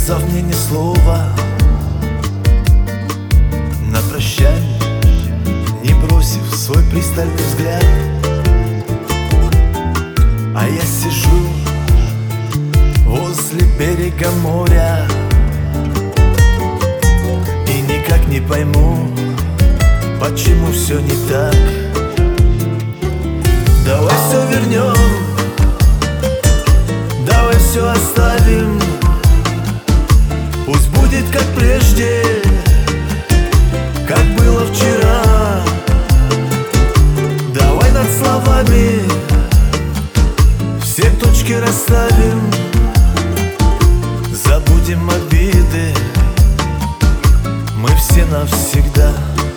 сказав мне ни слова, на прощание не бросив свой пристальный взгляд. А я сижу возле берега моря и никак не пойму, почему все не так. Давай все вернем, давай все оставим, пусть будет как прежде, как было вчера. Давай над словами все точки расставим, забудем обиды мы все навсегда.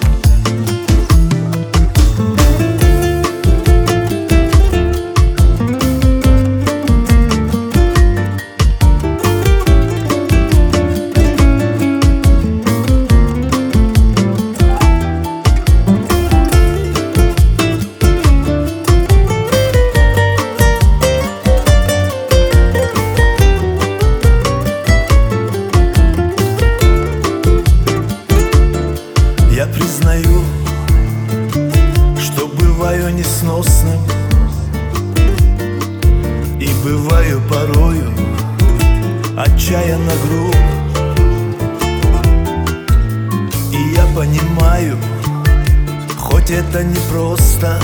Я признаю, что бываю несносным и бываю порою отчаянно груб. И я понимаю, хоть это непросто,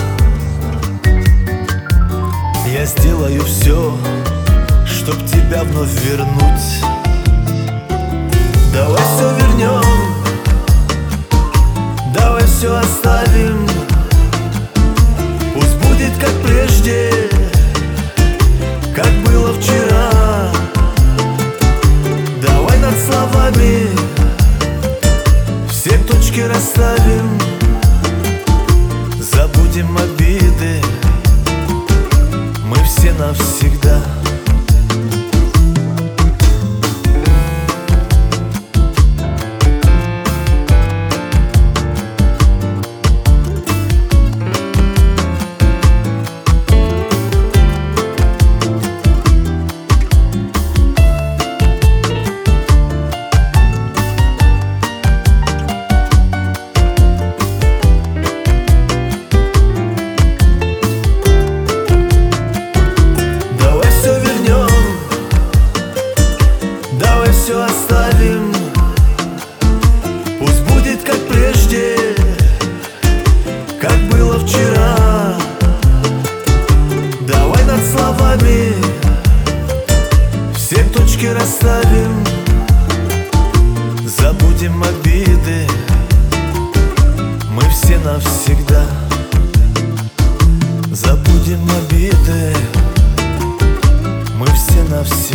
я сделаю все, чтоб тебя вновь вернуть. Давай все вернем, давай все оставим, пусть будет как прежде, как было вчера. Давай над словами все точки расставим, забудем обиды мы все навсегда. Все оставим, пусть будет как прежде, как было вчера. Давай над словами все точки расставим, забудем обиды мы все навсегда. Забудем обиды мы все навсегда.